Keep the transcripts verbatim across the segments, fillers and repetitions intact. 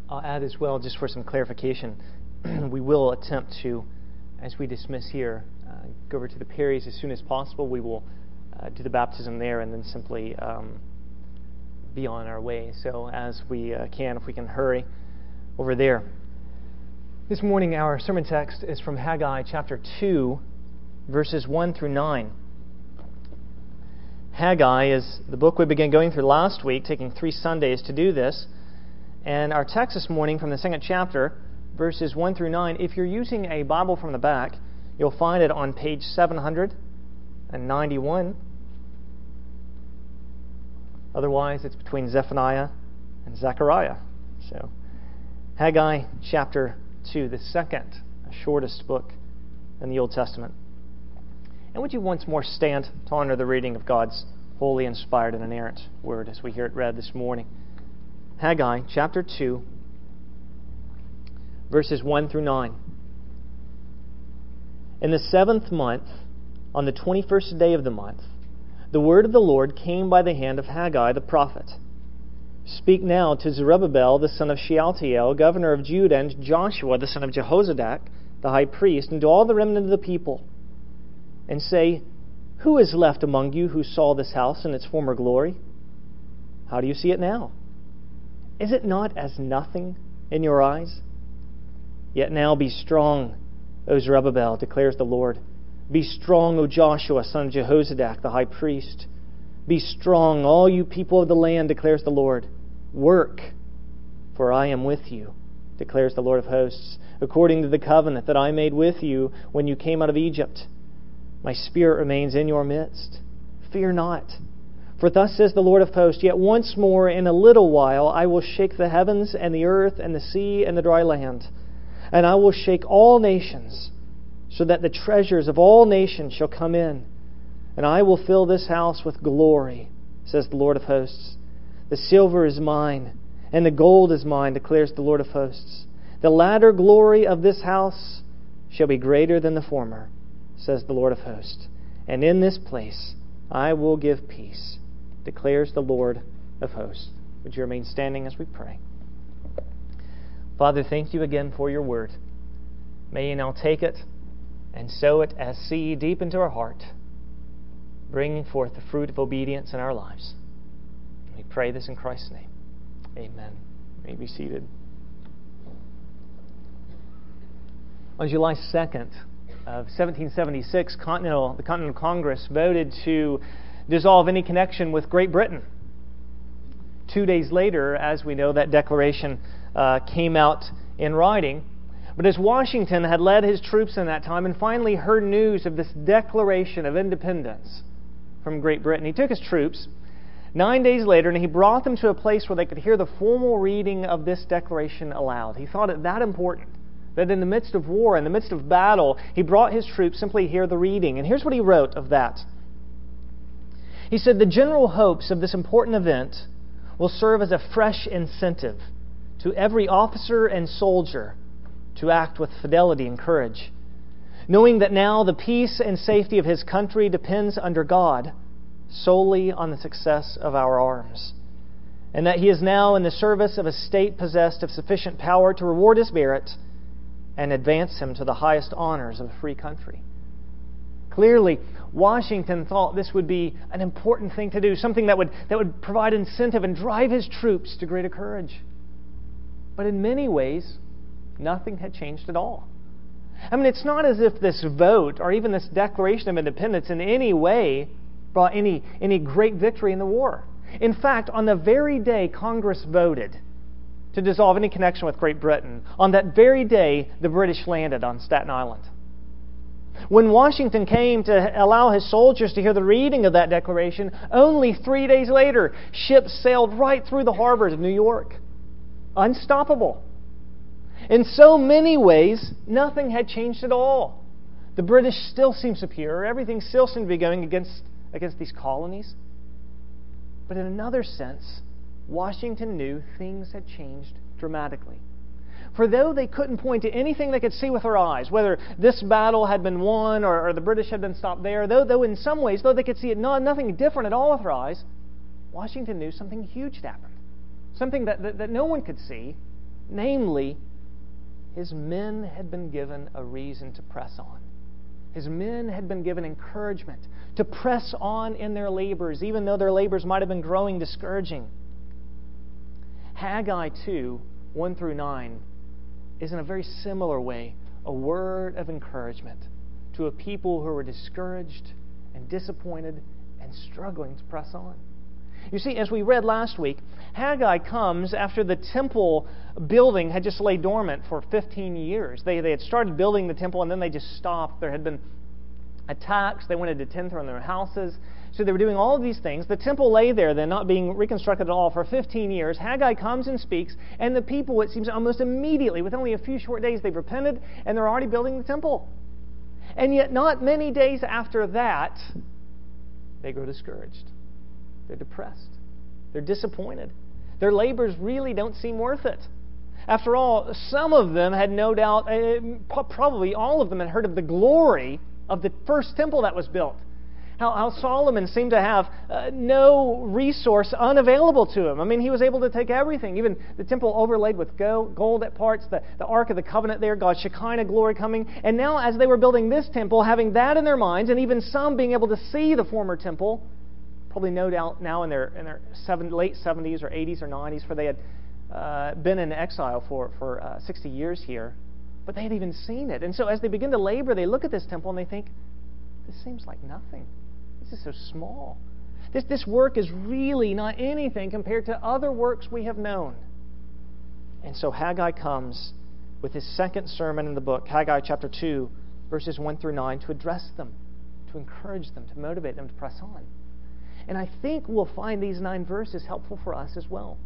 I'll add as well, just for some clarification, we will attempt to, as we dismiss here, uh, go over to the Perrys as soon as possible. We will uh, do the baptism there and then simply um, be on our way. So as we uh, can, if we can hurry over there. This morning our sermon text is from Haggai chapter two, verses one through nine. Haggai is the book we began going through last week, taking three Sundays to do this. And our text this morning from the second chapter, verses one through nine, if you're using a Bible from the back, you'll find it on page seven hundred ninety-one. Otherwise, it's between Zephaniah and Zechariah. So, Haggai chapter two, the second, shortest book in the Old Testament. And would you once more stand to honor the reading of God's holy, inspired, and inerrant word as we hear it read this morning? Haggai chapter two, verses one through nine. In the seventh month, on the twenty-first day of the month, the word of the Lord came by the hand of Haggai the prophet. Speak now to Zerubbabel the son of Shealtiel, governor of Judah, and Joshua the son of Jehozadak, the high priest, and to all the remnant of the people, and say, Who is left among you who saw this house in its former glory? How do you see it now? Is it not as nothing in your eyes? Yet now be strong, O Zerubbabel, declares the Lord. Be strong, O Joshua, son of Jehozadak, the high priest. Be strong, all you people of the land, declares the Lord. Work, for I am with you, declares the Lord of hosts, according to the covenant that I made with you when you came out of Egypt. My spirit remains in your midst. Fear not. For thus says the Lord of hosts, Yet once more in a little while I will shake the heavens and the earth and the sea and the dry land. And I will shake all nations, so that the treasures of all nations shall come in. And I will fill this house with glory, says the Lord of hosts. The silver is mine, and the gold is mine, declares the Lord of hosts. The latter glory of this house shall be greater than the former, says the Lord of hosts. And in this place I will give peace, declares the Lord of hosts. Would you remain standing as we pray? Father, thank you again for your word. May you now take it and sow it as seed deep into our heart, bringing forth the fruit of obedience in our lives. We pray this in Christ's name. Amen. You may be seated. On July second of seventeen seventy-six, Continental, the Continental Congress voted to dissolve any connection with Great Britain. Two days later, as we know, that declaration uh, came out in writing. But as Washington had led his troops in that time and finally heard news of this declaration of independence from Great Britain, he took his troops nine days later and he brought them to a place where they could hear the formal reading of this declaration aloud. He thought it that important that in the midst of war, in the midst of battle, he brought his troops simply to hear the reading. And here's what he wrote of that. He said, The general hopes of this important event will serve as a fresh incentive to every officer and soldier to act with fidelity and courage, knowing that now the peace and safety of his country depends under God solely on the success of our arms, and that he is now in the service of a state possessed of sufficient power to reward his merit and advance him to the highest honors of a free country. Clearly, Washington thought this would be an important thing to do, something that would, that would provide incentive and drive his troops to greater courage. But in many ways, nothing had changed at all. I mean, it's not as if this vote or even this Declaration of Independence in any way brought any, any great victory in the war. In fact, on the very day Congress voted to dissolve any connection with Great Britain, on that very day the British landed on Staten Island. When Washington came to allow his soldiers to hear the reading of that declaration, only three days later, ships sailed right through the harbors of New York. Unstoppable. In so many ways, nothing had changed at all. The British still seemed superior. Everything still seemed to be going against, against these colonies. But in another sense, Washington knew things had changed dramatically. For though they couldn't point to anything they could see with their eyes, whether this battle had been won or, or the British had been stopped there, though, though in some ways, though they could see it, no, nothing different at all with their eyes, Washington knew something huge had happened. Something that, that, that no one could see, Namely, his men had been given a reason to press on. His men had been given encouragement to press on in their labors, even though their labors might have been growing discouraging. Haggai two, one through nine, is in a very similar way a word of encouragement to a people who were discouraged and disappointed and struggling to press on. You see, as we read last week, Haggai comes after the temple building had just laid dormant for fifteen years. They, they had started building the temple and then they just stopped. There had been attacks. They wanted to tend from their houses. So they were doing all of these things. The temple lay there then, not being reconstructed at all for fifteen years. Haggai comes and speaks, and the people, it seems almost immediately, with only a few short days, they've repented and they're already building the temple. And yet not many days after that, they grow discouraged. They're depressed. They're disappointed. Their labors really don't seem worth it. After all, some of them had no doubt, uh, probably all of them had heard of the glory of the first temple that was built. How, how Solomon seemed to have uh, no resource unavailable to him. I mean, he was able to take everything, even the temple overlaid with gold, gold at parts, the, the Ark of the Covenant there, God's Shekinah glory coming. And now as they were building this temple, having that in their minds, and even some being able to see the former temple, probably no doubt now in their in their seven, late seventies or eighties or nineties, for they had uh, been in exile for, for uh, sixty years here, but they had even seen it. And so as they begin to labor, they look at this temple and they think, this seems like nothing. This is so small. This, this work is really not anything compared to other works we have known. And so Haggai comes with his second sermon in the book, Haggai chapter two, verses one through nine, to address them, to encourage them, to motivate them to press on. And I think we'll find these nine verses helpful for us as well.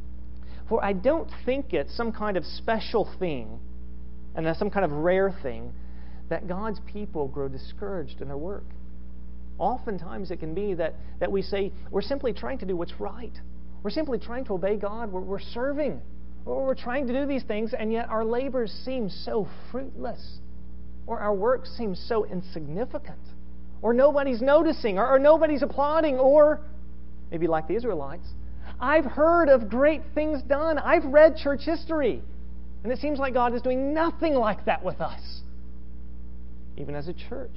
For I don't think it's some kind of special thing, and that's some kind of rare thing, that God's people grow discouraged in their work. Oftentimes it can be that, that we say, we're simply trying to do what's right. We're simply trying to obey God. We're, we're serving. Or we're trying to do these things, and yet our labors seem so fruitless. Or our work seems so insignificant. Or nobody's noticing, or, or nobody's applauding, or maybe like the Israelites, I've heard of great things done. I've read church history, and it seems like God is doing nothing like that with us. Even as a church,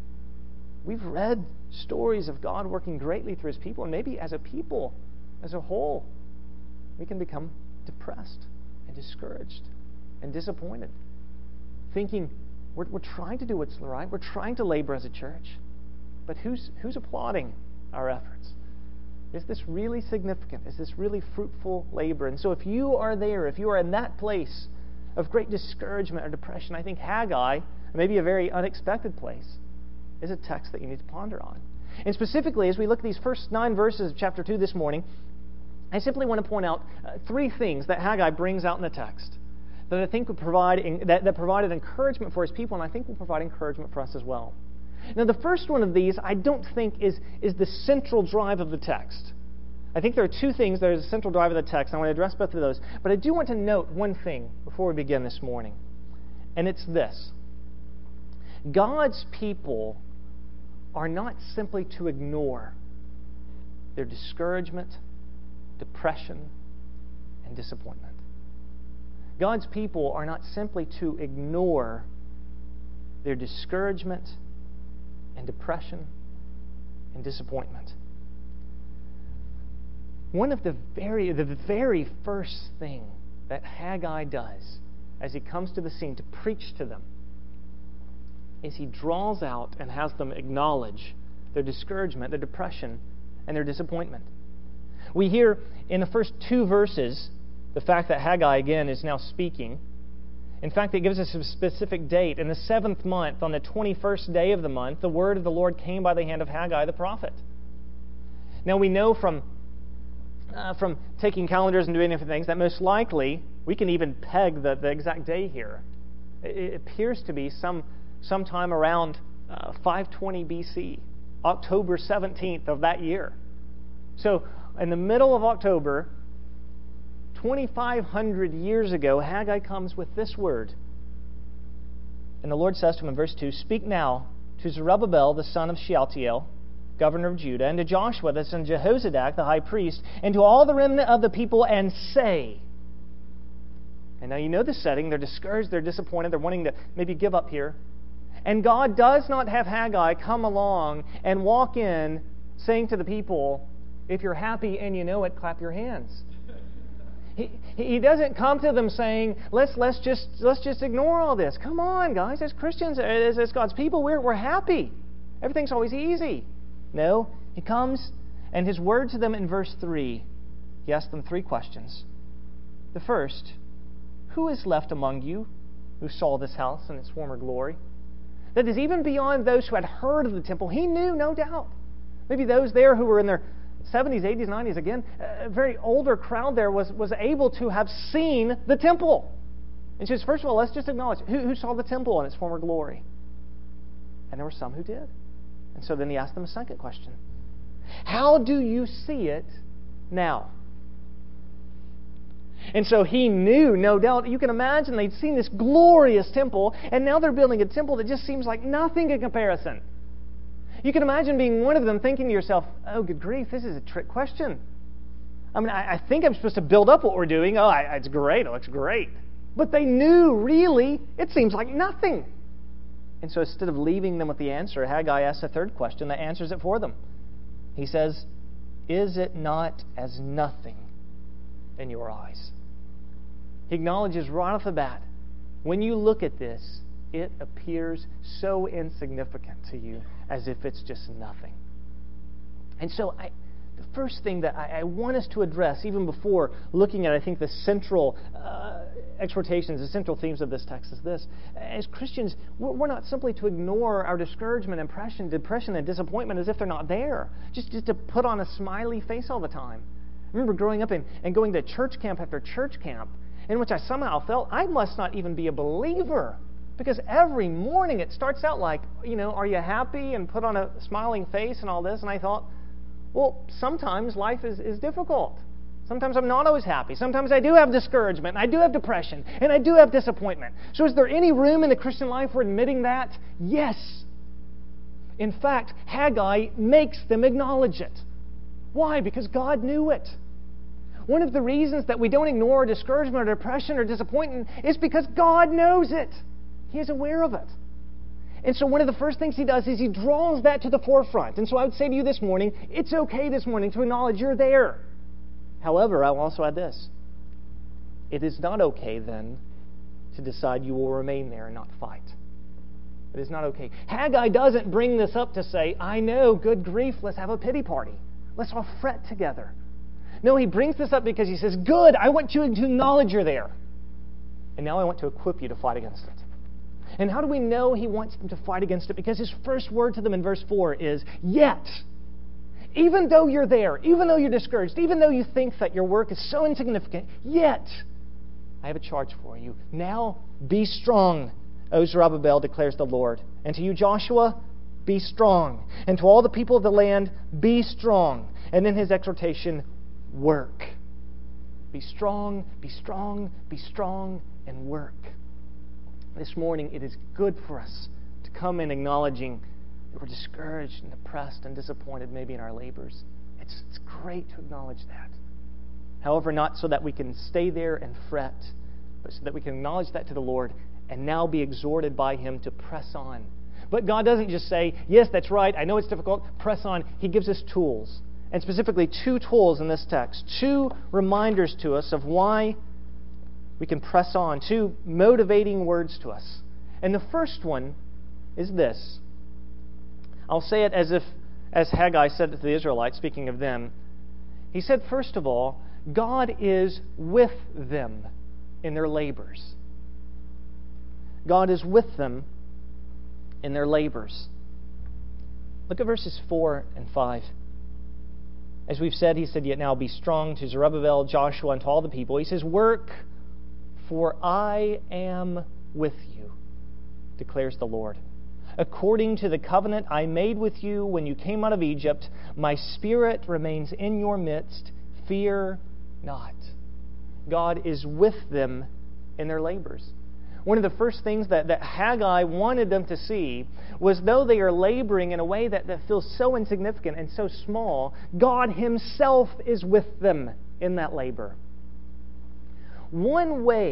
we've read stories of God working greatly through His people, and maybe as a people, as a whole, we can become depressed and discouraged and disappointed, thinking we're, we're trying to do what's right, we're trying to labor as a church, but who's who's applauding our efforts? Is this really significant? Is this really fruitful labor? And so if you are there, if you are in that place of great discouragement or depression, I think Haggai, maybe a very unexpected place, is a text that you need to ponder on. And specifically, as we look at these first nine verses of chapter two this morning, I simply want to point out uh, three things that Haggai brings out in the text that I think would provide that, that provided encouragement for his people, and I think will provide encouragement for us as well. Now, the first one of these, I don't think is, is the central drive of the text. I think there are two things that are the central drive of the text. I want to address both of those. But I do want to note one thing before we begin this morning, and it's this. God's people are not simply to ignore their discouragement, depression, and disappointment. God's people are not simply to ignore their discouragement and depression and disappointment. One of the very, the very first thing that Haggai does as he comes to the scene to preach to them is he draws out and has them acknowledge their discouragement, their depression, and their disappointment. We hear in the first two verses the fact that Haggai, again, is now speaking. In fact, it gives us a specific date. In the seventh month, on the twenty-first day of the month, the word of the Lord came by the hand of Haggai the prophet. Now, we know from, uh, from taking calendars and doing different things that most likely we can even peg the, the exact day here. It, it appears to be some sometime around uh, five twenty B C, October seventeenth of that year. So, in the middle of October, twenty-five hundred years ago, Haggai comes with this word. And the Lord says to him in verse two, "Speak now to Zerubbabel, the son of Shealtiel, governor of Judah, and to Joshua, the son of Jehozadak, the high priest, and to all the remnant of the people, and say." Now you know the setting. They're discouraged, they're disappointed, they're wanting to maybe give up here. And God does not have Haggai come along and walk in saying to the people, if you're happy and you know it, clap your hands. He, he doesn't come to them saying, let's let's just let's just ignore all this. Come on, guys, as Christians, as, as God's people, we're we're happy. Everything's always easy. No, He comes, and His word to them in verse three, He asks them three questions. The first, who is left among you who saw this house in its former glory? That is even beyond those who had heard of the temple. He knew, no doubt. Maybe those there who were in their seventies, eighties, nineties, again, a very older crowd there was, was able to have seen the temple. And she says, first of all, let's just acknowledge, who, who saw the temple in its former glory? And there were some who did. And so then he asked them a second question. How do you see it now? And so he knew, no doubt, you can imagine they'd seen this glorious temple, and now they're building a temple that just seems like nothing in comparison. You can imagine being one of them thinking to yourself, oh, good grief, this is a trick question. I mean, I, I think I'm supposed to build up what we're doing. Oh, I, it's great. It looks great. But they knew, really, it seems like nothing. And so instead of leaving them with the answer, Haggai asks a third question that answers it for them. He says, is it not as nothing in your eyes? He acknowledges right off the bat, when you look at this, it appears so insignificant to you, as if it's just nothing. And so I, the first thing that I, I want us to address, even before looking at, I think, the central uh, exhortations, the central themes of this text, is this. As Christians, we're, we're not simply to ignore our discouragement, impression, depression, and disappointment as if they're not there. Just, just to put on a smiley face all the time. I remember growing up and, and going to church camp after church camp, in which I somehow felt I must not even be a believer. Because every morning it starts out like, you know, are you happy? And put on a smiling face and all this. And I thought, well, sometimes life is, is difficult. Sometimes I'm not always happy. Sometimes I do have discouragement. And I do have depression. And I do have disappointment. So is there any room in the Christian life for admitting that? Yes. In fact, Haggai makes them acknowledge it. Why? Because God knew it. One of the reasons that we don't ignore discouragement or depression or disappointment is because God knows it. He is aware of it. And so one of the first things He does is He draws that to the forefront. And so I would say to you this morning, it's okay this morning to acknowledge you're there. However, I will also add this. It is not okay then to decide you will remain there and not fight. It is not okay. Haggai doesn't bring this up to say, I know, good grief, let's have a pity party. Let's all fret together. No, he brings this up because he says, good, I want you to acknowledge you're there. And now I want to equip you to fight against it. And how do we know he wants them to fight against it? Because his first word to them in verse four is, yet, even though you're there, even though you're discouraged, even though you think that your work is so insignificant, yet, I have a charge for you. Now, be strong, O Zerubbabel, declares the Lord. And to you, Joshua, be strong. And to all the people of the land, be strong. And then his exhortation, work. Be strong, be strong, be strong, and work. This morning, it is good for us to come in acknowledging that we're discouraged and depressed and disappointed maybe in our labors. It's, it's great to acknowledge that. However, not so that we can stay there and fret, but so that we can acknowledge that to the Lord and now be exhorted by Him to press on. But God doesn't just say, yes, that's right, I know it's difficult, press on. He gives us tools. And specifically two tools in this text. Two reminders to us of why we can press on. Two motivating words to us. And the first one is this. I'll say it as if, as Haggai said it to the Israelites, speaking of them. He said, first of all, God is with them in their labors. God is with them in their labors. Look at verses four and five. As we've said, he said, yet now be strong to Zerubbabel, Joshua, and to all the people. He says, work, for I am with you, declares the Lord. According to the covenant I made with you when you came out of Egypt, my Spirit remains in your midst. Fear not. God is with them in their labors. One of the first things that, that Haggai wanted them to see was, though they are laboring in a way that, that feels so insignificant and so small, God Himself is with them in that labor. One way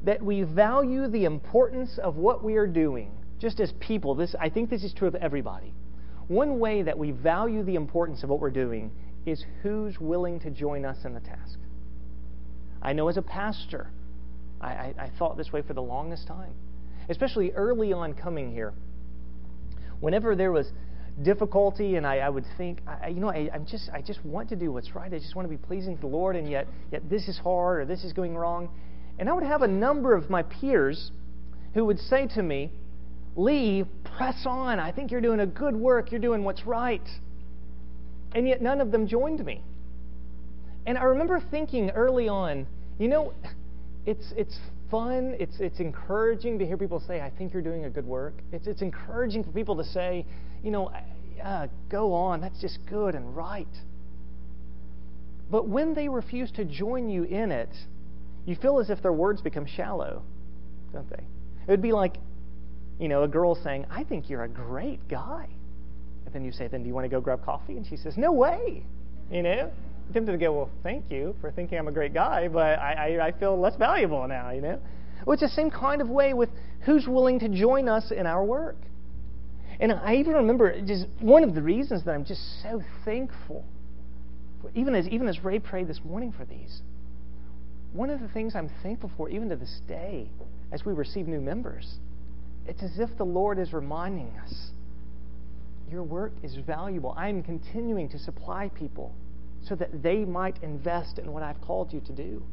that we value the importance of what we are doing, just as people. This, I think this is true of everybody. One way that we value the importance of what we're doing is who's willing to join us in the task. I know as a pastor, I, I, I thought this way for the longest time, especially early on coming here. Whenever there was difficulty, and I, I would think, I, you know, I, I'm just, I just want to do what's right. I just want to be pleasing to the Lord, and yet, yet this is hard, or this is going wrong. And I would have a number of my peers who would say to me, Lee, press on. I think you're doing a good work. You're doing what's right. And yet none of them joined me. And I remember thinking early on, you know, it's it's fun. It's it's encouraging to hear people say, I think you're doing a good work. It's it's encouraging for people to say, you know, uh, go on. That's just good and right. But when they refuse to join you in it, you feel as if their words become shallow, don't they? It would be like, you know, a girl saying, I think you're a great guy. And then you say, then do you want to go grab coffee? And she says, no way. You know? I'm tempted to go, well, thank you for thinking I'm a great guy, but I, I, I feel less valuable now, you know? Well, it's the same kind of way with who's willing to join us in our work. And I even remember just one of the reasons that I'm just so thankful, for, even as even as Ray prayed this morning for these, one of the things I'm thankful for even to this day as we receive new members, it's as if the Lord is reminding us, your work is valuable. I am continuing to supply people so that they might invest in what I've called you to do.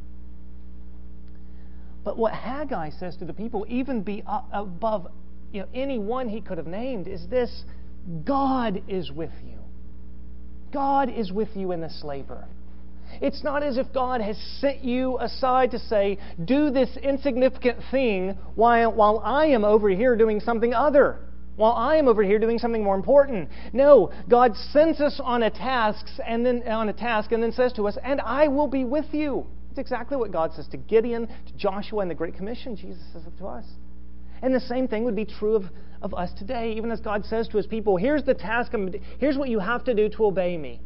But what Haggai says to the people, even be above you know, any one he could have named, is this: God is with you. God is with you in this labor. It's not as if God has set you aside to say, do this insignificant thing while, while I am over here doing something other, while I am over here doing something more important. No, God sends us on a task and then on a task and then says to us, and I will be with you. It's exactly what God says to Gideon, to Joshua, and the Great Commission. Jesus says it to us. And the same thing would be true of, of us today, even as God says to His people, here's the task, here's what you have to do to obey me.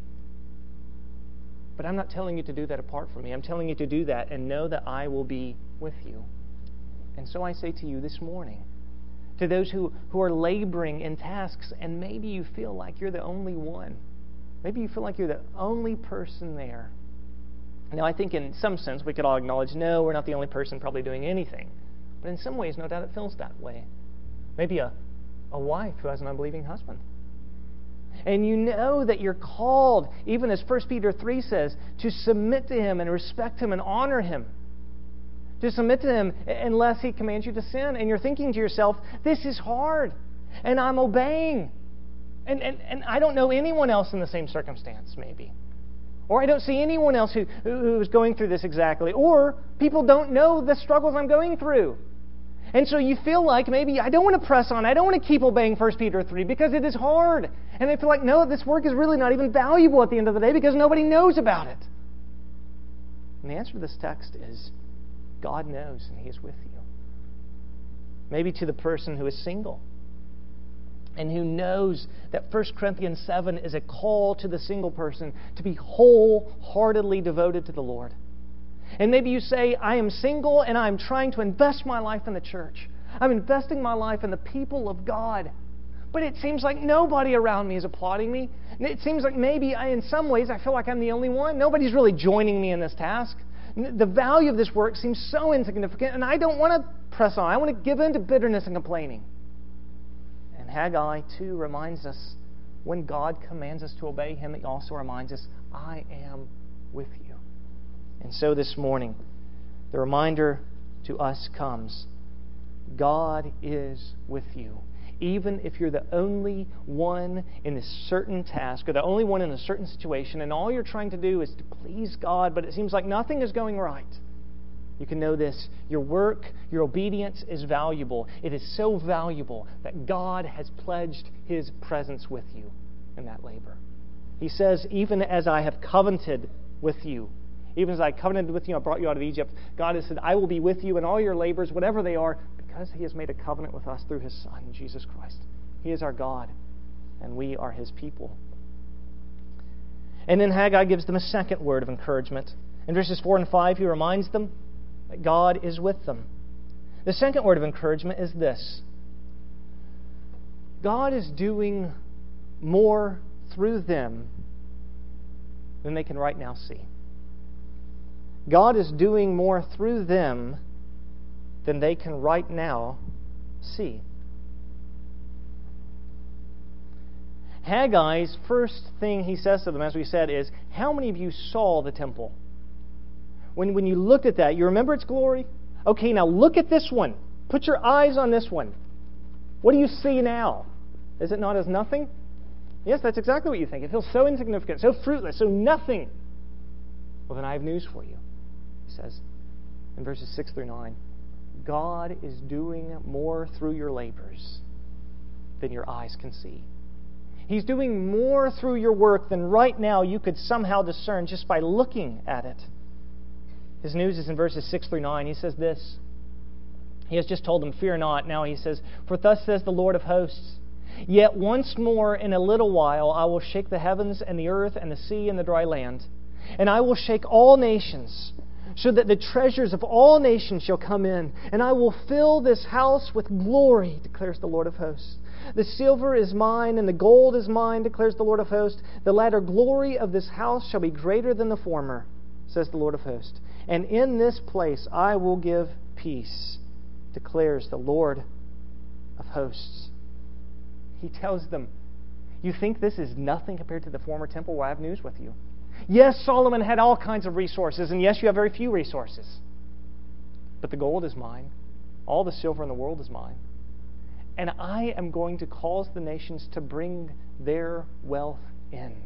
But I'm not telling you to do that apart from me. I'm telling you to do that and know that I will be with you. And so I say to you this morning, to those who, who are laboring in tasks, and maybe you feel like you're the only one. Maybe you feel like you're the only person there. Now, I think in some sense we could all acknowledge, no, we're not the only person probably doing anything. But in some ways, no doubt it feels that way. Maybe a, a wife who has an unbelieving husband. And you know that you're called, even as First Peter three says, to submit to Him and respect Him and honor Him. To submit to Him unless He commands you to sin. And you're thinking to yourself, this is hard, and I'm obeying. And, and, and I don't know anyone else in the same circumstance, maybe. Or I don't see anyone else who, who is going through this exactly. Or people don't know the struggles I'm going through. And so you feel like maybe I don't want to press on. I don't want to keep obeying First Peter three because it is hard. And I feel like, no, this work is really not even valuable at the end of the day because nobody knows about it. And the answer to this text is God knows and He is with you. Maybe to the person who is single and who knows that First Corinthians seven is a call to the single person to be wholeheartedly devoted to the Lord. And maybe you say, I am single and I'm trying to invest my life in the church. I'm investing my life in the people of God. But it seems like nobody around me is applauding me. It seems like maybe I, in some ways I feel like I'm the only one. Nobody's really joining me in this task. The value of this work seems so insignificant, and I don't want to press on. I want to give in to bitterness and complaining. And Haggai too reminds us, when God commands us to obey Him, He also reminds us, I am with you. And so this morning, the reminder to us comes, God is with you. Even if you're the only one in a certain task, or the only one in a certain situation, and all you're trying to do is to please God, but it seems like nothing is going right, you can know this: your work, your obedience is valuable. It is so valuable that God has pledged His presence with you in that labor. He says, even as I have covenanted with you, even as I covenanted with you, I brought you out of Egypt, God has said, I will be with you in all your labors, whatever they are, because He has made a covenant with us through His Son, Jesus Christ. He is our God, and we are His people. And then Haggai gives them a second word of encouragement. In verses four and five, he reminds them that God is with them. The second word of encouragement is this: God is doing more through them than they can right now see. God is doing more through them than they can right now see. Haggai's first thing he says to them, as we said, is, how many of you saw the temple? When, when you looked at that, you remember its glory? Okay, now look at this one. Put your eyes on this one. What do you see now? Is it not as nothing? Yes, that's exactly what you think. It feels so insignificant, so fruitless, so nothing. Well, then I have news for you. He says in verses six through nine, God is doing more through your labors than your eyes can see. He's doing more through your work than right now you could somehow discern just by looking at it. His news is in verses six through nine. He says this. He has just told them, fear not. Now he says, for thus says the Lord of hosts, yet once more in a little while I will shake the heavens and the earth and the sea and the dry land. And I will shake all nations, so that the treasures of all nations shall come in. And I will fill this house with glory, declares the Lord of hosts. The silver is mine, and the gold is mine, declares the Lord of hosts. The latter glory of this house shall be greater than the former, says the Lord of hosts. And in this place I will give peace, declares the Lord of hosts. He tells them, you think this is nothing compared to the former temple? Well, I have news with you. Yes, Solomon had all kinds of resources, and yes, you have very few resources. But the gold is mine. All the silver in the world is mine. And I am going to cause the nations to bring their wealth in.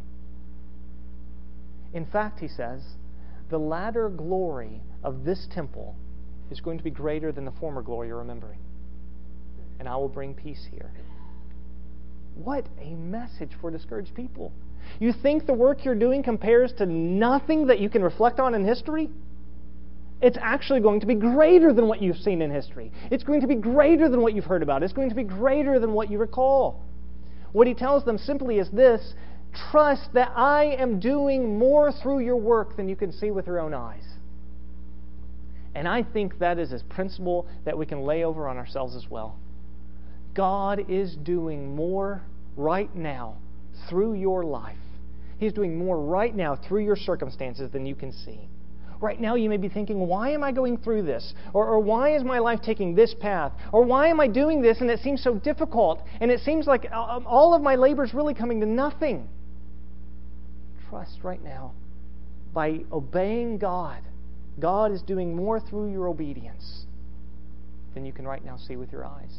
In fact, he says, the latter glory of this temple is going to be greater than the former glory you're remembering. And I will bring peace here. What a message for discouraged people. You think the work you're doing compares to nothing that you can reflect on in history? It's actually going to be greater than what you've seen in history. It's going to be greater than what you've heard about. It's going to be greater than what you recall. What he tells them simply is this: trust that I am doing more through your work than you can see with your own eyes. And I think that is a principle that we can lay over on ourselves as well. God is doing more right now through your life. He's doing more right now through your circumstances than you can see. Right now you may be thinking, why am I going through this? Or, or why is my life taking this path? Or why am I doing this and it seems so difficult? And it seems like all of my labor is really coming to nothing. Trust right now. By obeying God, God is doing more through your obedience than you can right now see with your eyes.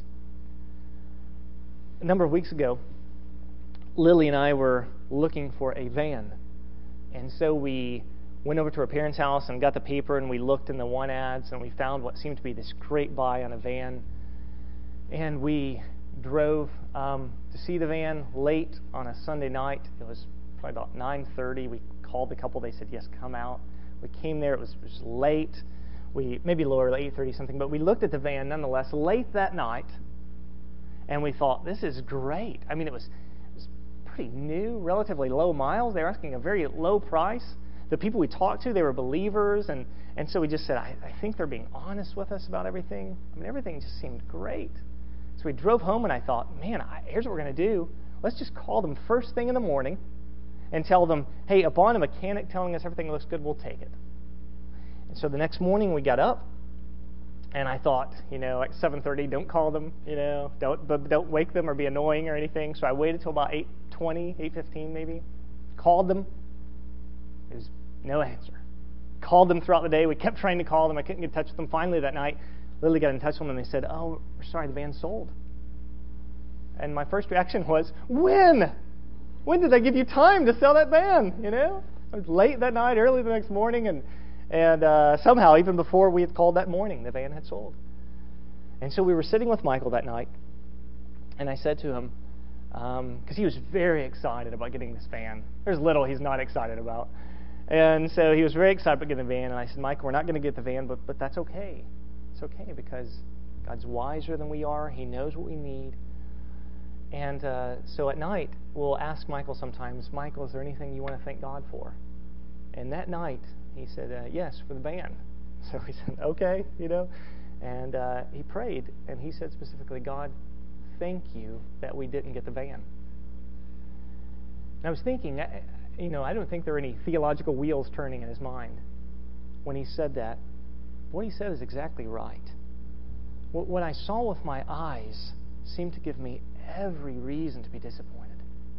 A number of weeks ago, Lily and I were looking for a van. And so we went over to her parents' house and got the paper, and we looked in the want ads, and we found what seemed to be this great buy on a van. And we drove um, to see the van late on a Sunday night. It was probably about nine thirty. We called the couple. They said, yes, come out. We came there. It was, it was late. We maybe lower, eight thirty something. But we looked at the van nonetheless late that night, and we thought, this is great. I mean, it was, it was pretty new, relatively low miles. They were asking a very low price. The people we talked to, they were believers, and, and so we just said, I, I think they're being honest with us about everything. I mean, everything just seemed great. So we drove home, and I thought, man, I, here's what we're going to do. Let's just call them first thing in the morning and tell them, hey, upon a mechanic telling us everything looks good, we'll take it. And so the next morning we got up, and I thought, you know, like seven thirty, don't call them, you know, don't but don't wake them or be annoying or anything. So I waited till about eight twenty, eight fifteen maybe, called them. It was no answer. Called them throughout the day. We kept trying to call them. I couldn't get in touch with them. Finally that night, Lily got in touch with them, and they said, oh, we're sorry, the van's sold. And my first reaction was, when? When did I give you time to sell that van? You know, it was late that night, early the next morning, and and uh, somehow, even before we had called that morning, the van had sold. And so we were sitting with Michael that night, and I said to him, because um, he was very excited about getting this van. There's little he's not excited about. And so he was very excited about getting the van, and I said, Michael, we're not going to get the van, but but that's okay. It's okay, because God's wiser than we are. He knows what we need. And uh, so at night, we'll ask Michael sometimes, Michael, is there anything you want to thank God for? And that night, he said, uh, yes, for the van. So we said, okay, you know. And uh, he prayed, and he said specifically, God, thank you that we didn't get the van. And I was thinking, I, you know, I don't think there were any theological wheels turning in his mind when he said that. What he said is exactly right. What, what I saw with my eyes seemed to give me every reason to be disappointed.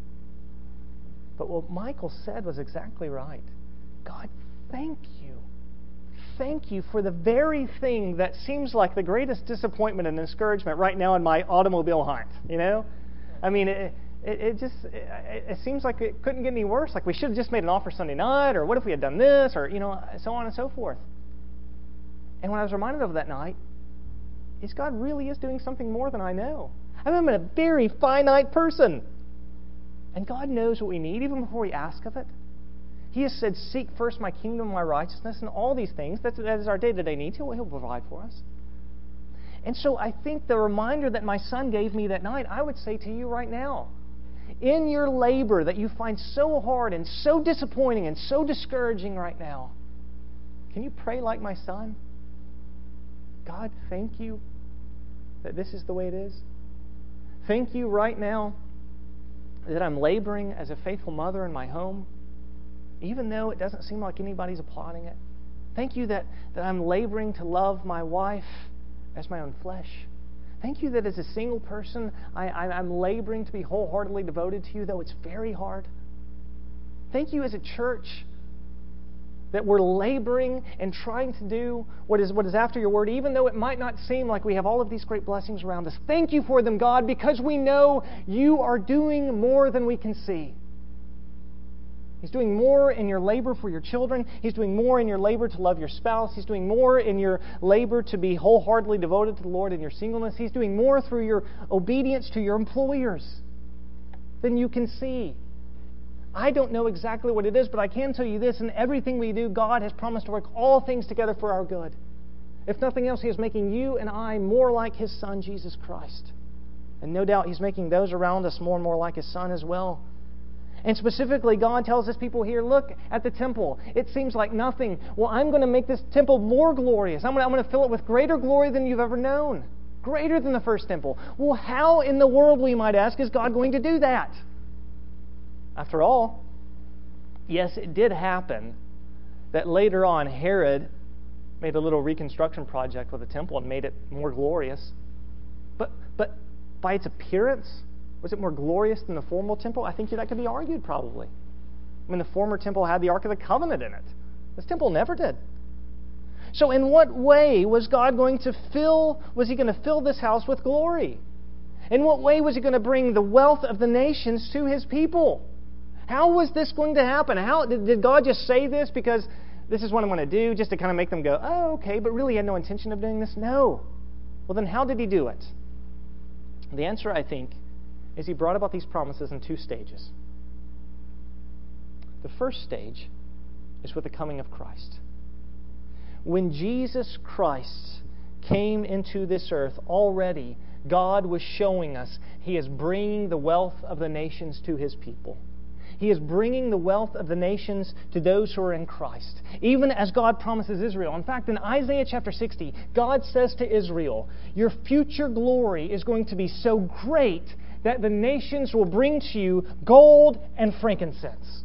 But what Michael said was exactly right. God, thank you. Thank you for the very thing that seems like the greatest disappointment and discouragement right now in my automobile hunt. You know? I mean, it, it, it just, it, it seems like it couldn't get any worse. Like we should have just made an offer Sunday night, or what if we had done this, or, you know, so on and so forth. And when I was reminded of that night, is God really is doing something more than I know. I mean, I'm a very finite person. And God knows what we need even before we ask of it. He has said, seek first my kingdom and my righteousness, and all these things. That's, that is our day-to-day needs. He'll, he'll provide for us. And so I think the reminder that my son gave me that night, I would say to you right now, in your labor that you find so hard and so disappointing and so discouraging right now, can you pray like my son? God, thank you that this is the way it is. Thank you right now that I'm laboring as a faithful mother in my home, even though it doesn't seem like anybody's applauding it. Thank you that, that I'm laboring to love my wife as my own flesh. Thank you that as a single person, I, I, I'm laboring to be wholeheartedly devoted to you, though it's very hard. Thank you as a church that we're laboring and trying to do what is, what is after your word, even though it might not seem like we have all of these great blessings around us. Thank you for them, God, because we know you are doing more than we can see. He's doing more in your labor for your children. He's doing more in your labor to love your spouse. He's doing more in your labor to be wholeheartedly devoted to the Lord in your singleness. He's doing more through your obedience to your employers than you can see. I don't know exactly what it is, but I can tell you this: in everything we do, God has promised to work all things together for our good. If nothing else, He is making you and I more like His Son, Jesus Christ. And no doubt He's making those around us more and more like His Son as well. And specifically, God tells His people here, look at the temple. It seems like nothing. Well, I'm going to make this temple more glorious. I'm going to, I'm going to fill it with greater glory than you've ever known. Greater than the first temple. Well, how in the world, we might ask, is God going to do that? After all, yes, it did happen that later on Herod made a little reconstruction project with the temple and made it more glorious. But, but by its appearance, was it more glorious than the former temple? I think that could be argued probably. I mean, the former temple had the Ark of the Covenant in it. This temple never did. So in what way was God going to fill, was He going to fill this house with glory? In what way was He going to bring the wealth of the nations to His people? How was this going to happen? How did, did God just say this because this is what I'm going to do, just to kind of make them go, oh, okay, but really He had no intention of doing this? No. Well, then how did He do it? The answer, I think, is He brought about these promises in two stages. The first stage is with the coming of Christ. When Jesus Christ came into this earth, already God was showing us He is bringing the wealth of the nations to His people. He is bringing the wealth of the nations to those who are in Christ, even as God promises Israel. In fact, in Isaiah chapter sixty, God says to Israel, your future glory is going to be so great that the nations will bring to you gold and frankincense.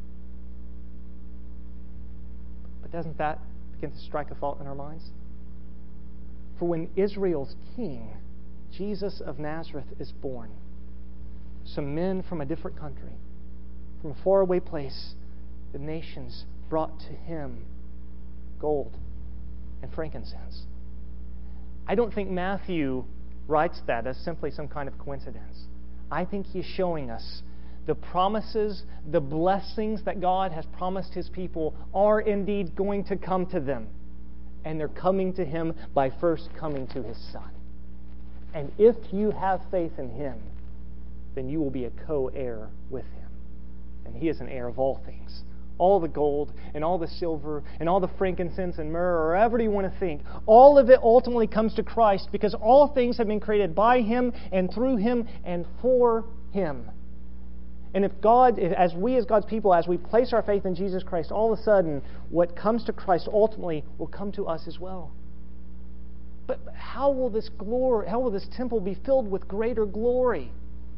But doesn't that begin to strike a thought in our minds? For when Israel's king, Jesus of Nazareth, is born, some men from a different country, from a faraway place, the nations brought to Him gold and frankincense. I don't think Matthew writes that as simply some kind of coincidence. I think he's showing us the promises, the blessings that God has promised His people are indeed going to come to them. And they're coming to Him by first coming to His Son. And if you have faith in Him, then you will be a co-heir with Him. And He is an heir of all things. All the gold and all the silver and all the frankincense and myrrh, or whatever you want to think, all of it ultimately comes to Christ because all things have been created by Him and through Him and for Him. And if God, as we as God's people, as we place our faith in Jesus Christ, all of a sudden what comes to Christ ultimately will come to us as well. But how will this glory, how will this temple be filled with greater glory?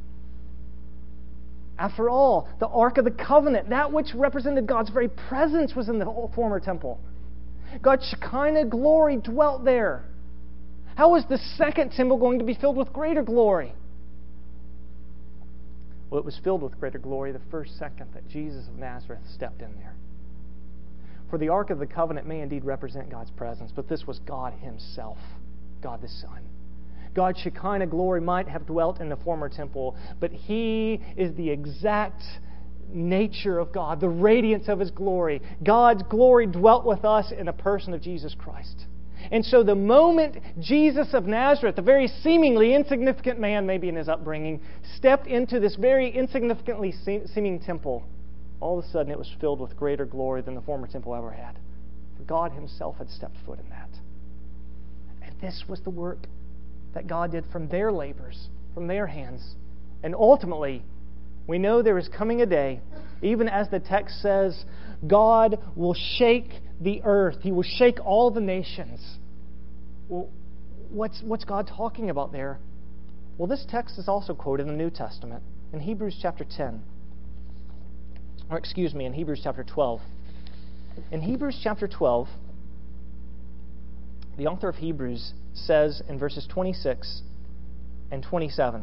After all, the Ark of the Covenant, that which represented God's very presence, was in the former temple. God's Shekinah glory dwelt there. How is the second temple going to be filled with greater glory? Well, it was filled with greater glory the first second that Jesus of Nazareth stepped in there. For the Ark of the Covenant may indeed represent God's presence, but this was God Himself, God the Son. God's Shekinah glory might have dwelt in the former temple, but He is the exact nature of God, the radiance of His glory. God's glory dwelt with us in the person of Jesus Christ. And so the moment Jesus of Nazareth, the very seemingly insignificant man maybe in his upbringing, stepped into this very insignificantly seeming temple, all of a sudden it was filled with greater glory than the former temple ever had. For God Himself had stepped foot in that. And this was the work that God did from their labors, from their hands. And ultimately, we know there is coming a day, even as the text says, God will shake the earth. He will shake all the nations. Well, what's, what's God talking about there? Well, this text is also quoted in the New Testament, in Hebrews chapter ten. Or excuse me, in Hebrews chapter twelve. In Hebrews chapter twelve, the author of Hebrews says in verses twenty-six and twenty-seven,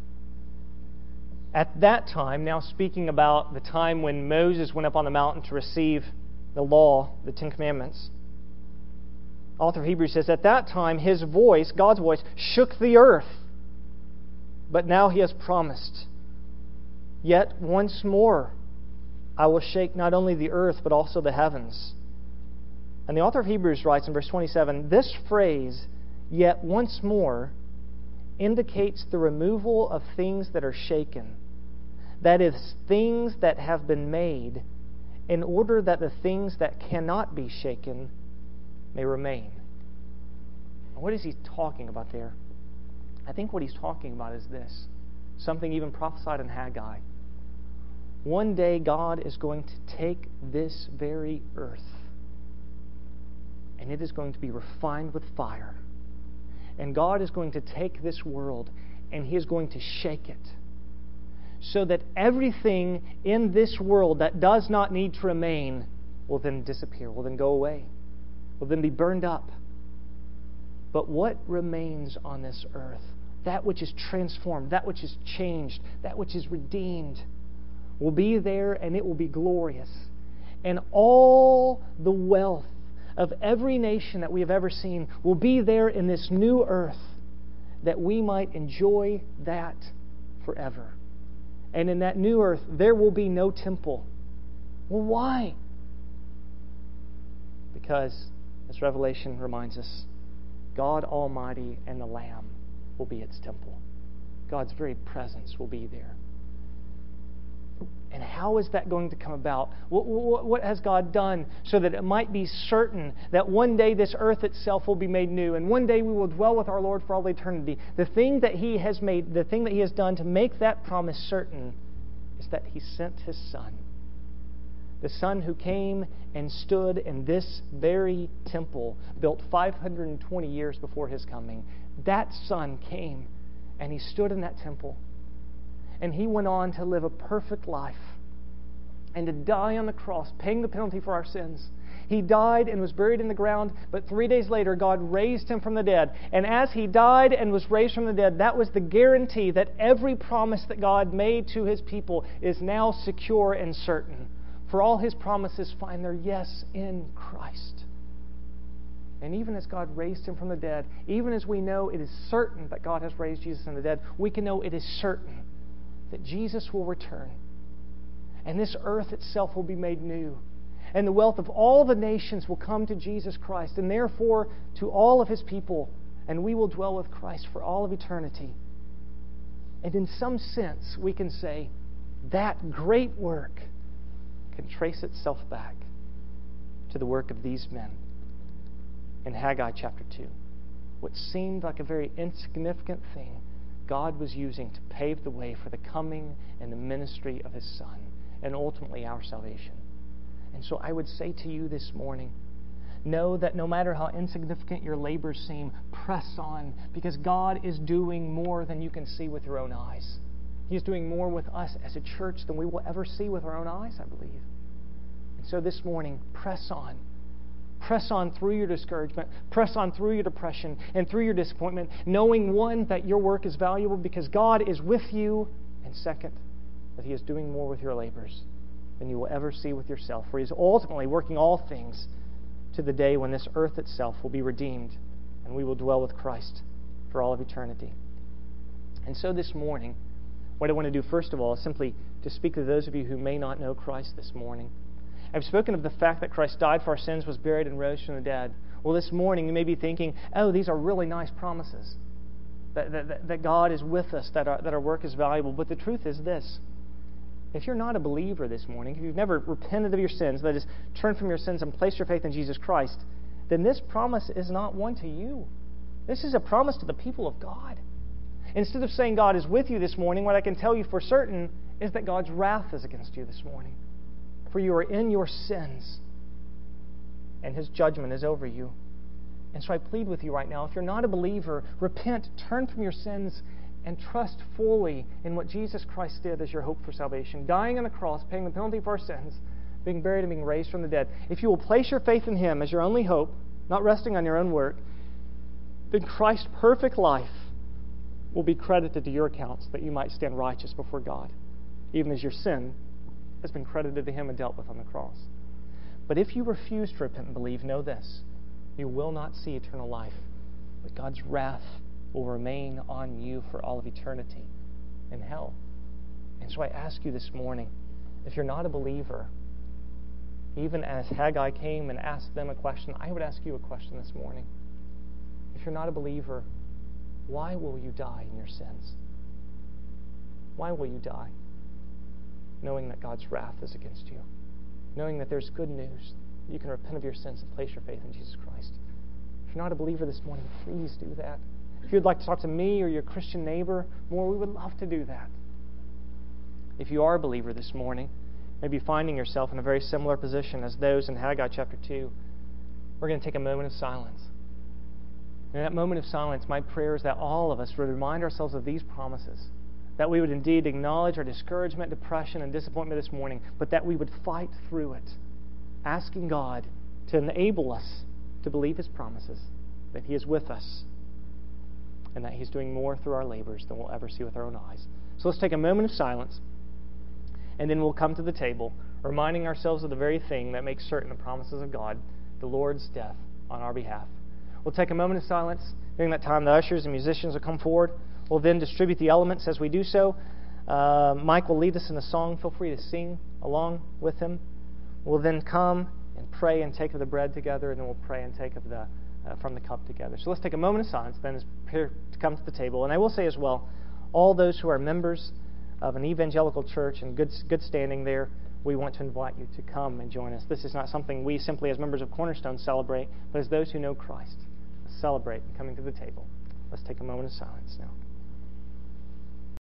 at that time, now speaking about the time when Moses went up on the mountain to receive the law, the Ten Commandments, the author of Hebrews says, at that time his voice, God's voice, shook the earth. But now He has promised, yet once more I will shake not only the earth but also the heavens. And the author of Hebrews writes in verse twenty-seven, this phrase, yet once more, indicates the removal of things that are shaken. That is, things that have been made, in order that the things that cannot be shaken may remain. What is he talking about there? I think what he's talking about is this, something even prophesied in Haggai. One day God is going to take this very earth, and it is going to be refined with fire. And God is going to take this world, and He is going to shake it, so that everything in this world that does not need to remain will then disappear, will then go away, will then be burned up. But what remains on this earth, that which is transformed, that which is changed, that which is redeemed, will be there, and it will be glorious. And all the wealth of every nation that we have ever seen will be there in this new earth, that we might enjoy that forever. And in that new earth, there will be no temple. Well, why? Because, as Revelation reminds us, God Almighty and the Lamb will be its temple. God's very presence will be there. And how is that going to come about? What, what, what has God done so that it might be certain that one day this earth itself will be made new, and one day we will dwell with our Lord for all eternity? The thing that He has made, the thing that He has done to make that promise certain is that He sent His Son. The Son who came and stood in this very temple, built five hundred twenty years before His coming. That Son came and He stood in that temple. And He went on to live a perfect life and to die on the cross, paying the penalty for our sins. He died and was buried in the ground, but three days later God raised Him from the dead. And as He died and was raised from the dead, that was the guarantee that every promise that God made to His people is now secure and certain. For all His promises find their yes in Christ. And even as God raised Him from the dead, even as we know it is certain that God has raised Jesus from the dead, we can know it is certain that Jesus will return. And this earth itself will be made new. And the wealth of all the nations will come to Jesus Christ, and therefore to all of His people. And we will dwell with Christ for all of eternity. And in some sense, we can say that great work can trace itself back to the work of these men in Haggai chapter two. What seemed like a very insignificant thing, God was using to pave the way for the coming and the ministry of His Son, and ultimately our salvation. And so I would say to you this morning, know that no matter how insignificant your labors seem, press on, because God is doing more than you can see with your own eyes. He is doing more with us as a church than we will ever see with our own eyes, I believe. And so this morning, press on. Press on through your discouragement. Press on through your depression and through your disappointment, knowing, one, that your work is valuable because God is with you, and second, that He is doing more with your labors than you will ever see with yourself, for He is ultimately working all things to the day when this earth itself will be redeemed and we will dwell with Christ for all of eternity. And so this morning, what I want to do first of all is simply to speak to those of you who may not know Christ this morning. I've spoken of the fact that Christ died for our sins, was buried, and rose from the dead. Well, this morning you may be thinking, oh, these are really nice promises, that, that, that God is with us, that our, that our work is valuable. But the truth is this: if you're not a believer this morning, if you've never repented of your sins, that is, turned from your sins and placed your faith in Jesus Christ, then this promise is not one to you. This is a promise to the people of God. Instead of saying God is with you this morning, what I can tell you for certain is that God's wrath is against you this morning. For you are in your sins, and His judgment is over you. And so I plead with you right now, if you're not a believer, repent, turn from your sins, and trust fully in what Jesus Christ did as your hope for salvation, dying on the cross, paying the penalty for our sins, being buried and being raised from the dead. If you will place your faith in Him as your only hope, not resting on your own work, then Christ's perfect life will be credited to your accounts, that you might stand righteous before God, even as your sin has been credited to Him and dealt with on the cross. But if you refuse to repent and believe, know this: you will not see eternal life, but God's wrath will remain on you for all of eternity in hell. And so I ask you this morning, if you're not a believer, even as Haggai came and asked them a question, I would ask you a question this morning. If you're not a believer, why will you die in your sins? Why will you die? Knowing that God's wrath is against you. Knowing that there's good news. You can repent of your sins and place your faith in Jesus Christ. If you're not a believer this morning, please do that. If you'd like to talk to me or your Christian neighbor more, we would love to do that. If you are a believer this morning, maybe finding yourself in a very similar position as those in Haggai chapter two, we're going to take a moment of silence. In that moment of silence, my prayer is that all of us would remind ourselves of these promises, that we would indeed acknowledge our discouragement, depression, and disappointment this morning, but that we would fight through it, asking God to enable us to believe His promises, that He is with us, and that He's doing more through our labors than we'll ever see with our own eyes. So let's take a moment of silence, and then we'll come to the table, reminding ourselves of the very thing that makes certain the promises of God, the Lord's death on our behalf. We'll take a moment of silence. During that time, the ushers and musicians will come forward. We'll then distribute the elements as we do so. Uh, Mike will lead us in a song. Feel free to sing along with him. We'll then come and pray and take of the bread together, and then we'll pray and take of the uh, from the cup together. So let's take a moment of silence, then as prepare to come to the table. And I will say as well, all those who are members of an evangelical church and good good standing there, we want to invite you to come and join us. This is not something we simply as members of Cornerstone celebrate, but as those who know Christ celebrate in coming to the table. Let's take a moment of silence now.